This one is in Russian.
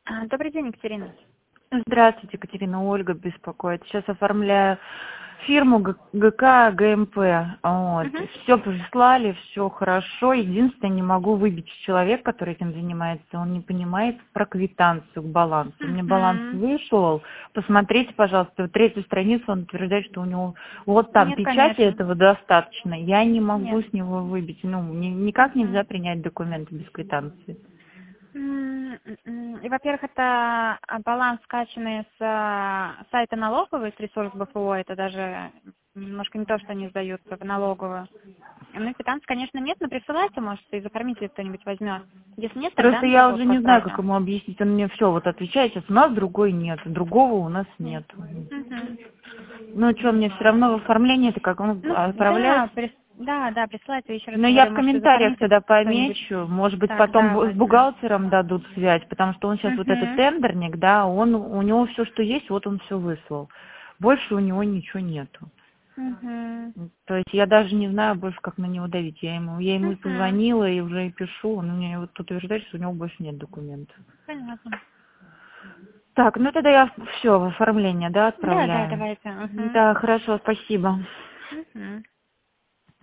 Добрый день, Екатерина. Здравствуйте, Екатерина, Ольга беспокоит. Сейчас оформляю фирму ГК ГМП. Вот. Мгм. Все прислали, все хорошо. Единственное, не могу выбить человек, который этим занимается. Он не понимает про квитанцию к балансу. Мне баланс Мгм. вышел. Посмотрите, пожалуйста, вот третью страницу он утверждает, что у него вот там Нет, печати конечно. этого достаточно. Я не могу Нет. с него выбить. Ну, никак Мгм. нельзя принять документы без квитанции. И, во-первых, это баланс, скачанный с сайта налоговой, с ресурс БФО, это даже немножко не то, что они сдаются в налоговую. Ну, и квитанции, конечно, нет, но присылайте, может, из оформителя кто-нибудь возьмет. Если нет, тогда Просто на я уже почту не знаю, как отправьте. ему объяснить. Он мне все вот отвечает, сейчас у нас другой нет, другого у нас нет. Мгм. Ну что, мне все равно в оформлении это как он Ну, отправлять? да, да, присылайте, еще раз Но я говорю, в может, из комментариях оформителя тогда кто-нибудь помечу, может быть, потом тогда с возьмет. бухгалтером дадут связь, потому что он сейчас вот этот Угу. тендерник, да, у него все, что есть, вот он все выслал. Больше у него ничего нету. Угу. То есть я даже не знаю больше, как на него давить. Я ему и Угу. позвонила, и уже и пишу, он мне вот тут утверждает, что у него больше нет документов. Понятно. Так, ну тогда я все в оформление, да, Да, отправляю. давайте. Угу. Да, хорошо, спасибо. Угу.